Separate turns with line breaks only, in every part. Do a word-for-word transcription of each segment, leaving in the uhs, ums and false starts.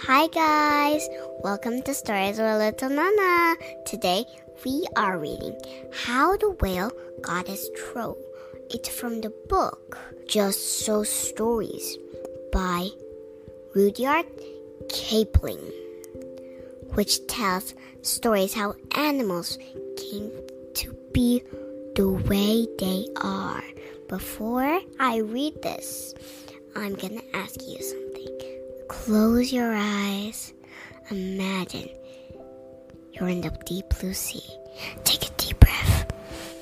Hi guys, welcome to Stories with Little Nana. Today we are reading How the Whale Got His Throat. It's from the book Just So Stories by Rudyard Kipling, which tells stories how animals came to be the way they are. Before I read this, I'm gonna ask you something. Close your eyes. Imagine you're in the deep blue sea. Take a deep breath.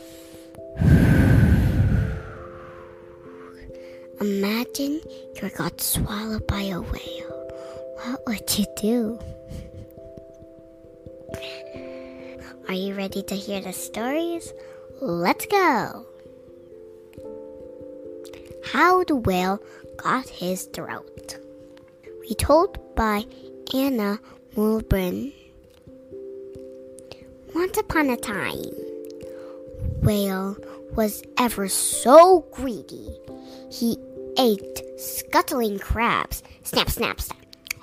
Imagine you got swallowed by a whale. What would you do? Are you ready to hear the stories? Let's go! How the Whale Got His Throat. Retold by Anna Mulbren. Once upon a time, Whale was ever so greedy. He ate scuttling crabs, snap, snap, snap,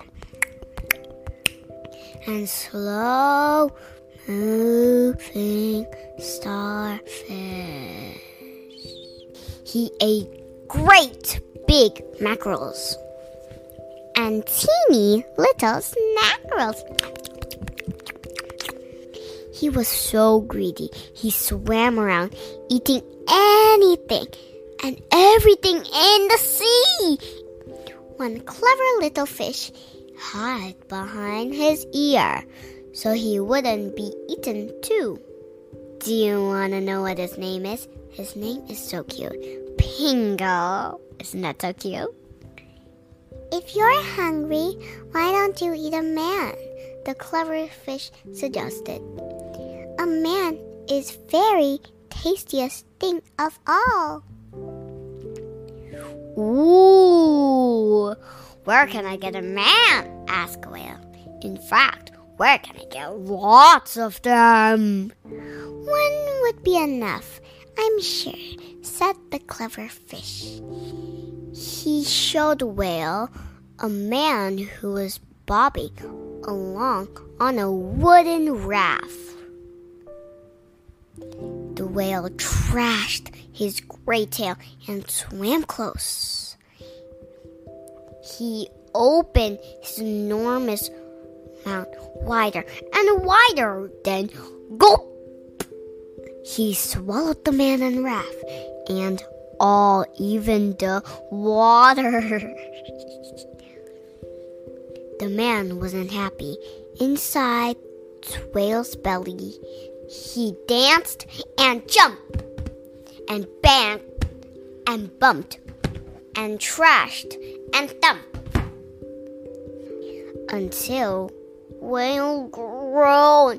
and slow moving starfish. He ate great big mackerels and teeny little snackerels. He was so greedy, he swam around eating anything and everything in the sea. One clever little fish hid behind his ear so he wouldn't be eaten too. Do you want to know what his name is? His name is so cute. Pingo. Isn't that so cute? If you're hungry, why don't you eat a man? The clever fish suggested. A man is very tastiest thing of all. Ooh, where can I get a man? Asked Whale. In fact, where can I get lots of them? One would be enough, I'm sure, said the clever fish. He showed Whale a man who was bobbing along on a wooden raft. The whale trashed his great tail and swam close. He opened his enormous mouth wider and wider, then gulp! He swallowed the man and raft, and all, even the water. The man wasn't happy. Inside the whale's belly, he danced and jumped and banged and bumped and trashed and thumped until Whale groaned,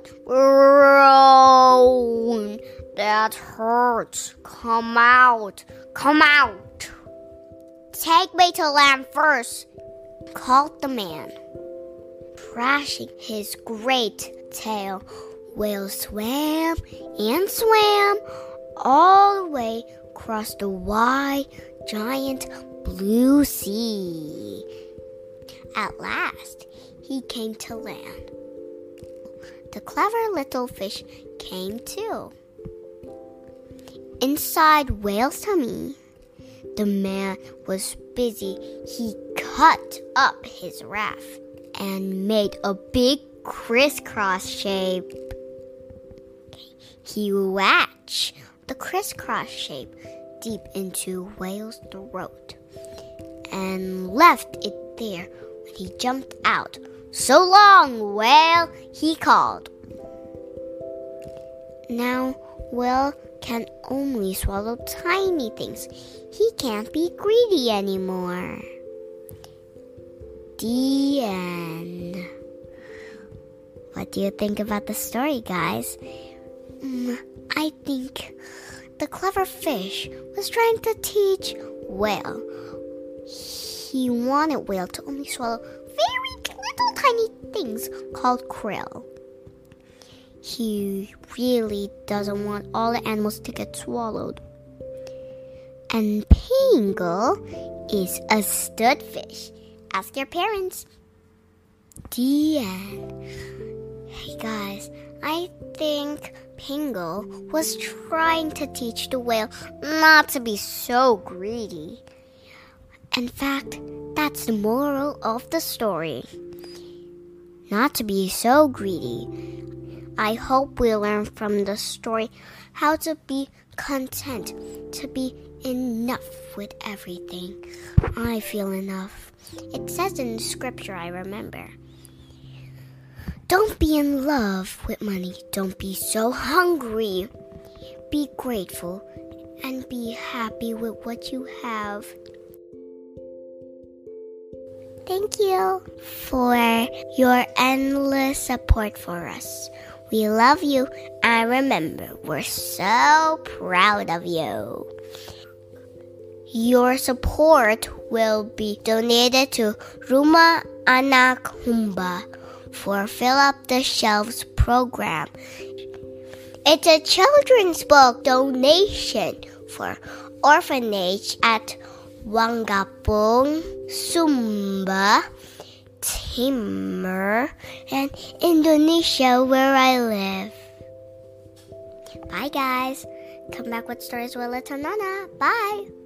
groaned. That hurts. Come out. Come out. Take me to land first, called the man. Trashing his great tail, Whale swam and swam all the way across the wide, giant blue sea. At last, he came to land. The clever little fish came too. Inside Whale's tummy, the man was busy. He cut up his raft and made a big crisscross shape. He wedged the crisscross shape deep into Whale's throat and left it there when he jumped out. So long, Whale, he called. Now, Whale can only swallow tiny things. He can't be greedy anymore. The end. What do you think about the story, guys? Mm, I think the clever fish was trying to teach Whale. He wanted Whale to only swallow very little tiny things called krill. He really doesn't want all the animals to get swallowed. And Pingo is a studfish. Ask your parents. The end. Hey guys, I think Pingle was trying to teach the whale not to be so greedy. In fact, that's the moral of the story. Not to be so greedy. I hope we learn from the story how to be content, to be enough with everything. I feel enough. It says in scripture, I remember. Don't be in love with money. Don't be so hungry. Be grateful and be happy with what you have. Thank you for your endless support for us. We love you, and remember, we're so proud of you. Your support will be donated to Rumah Anak Humba for Fill Up the Shelves program. It's a children's book donation for orphanage at Wangapung, Sumba, Timur, and Indonesia, where I live. Bye, guys. Come back with stories with Little Nana. Bye.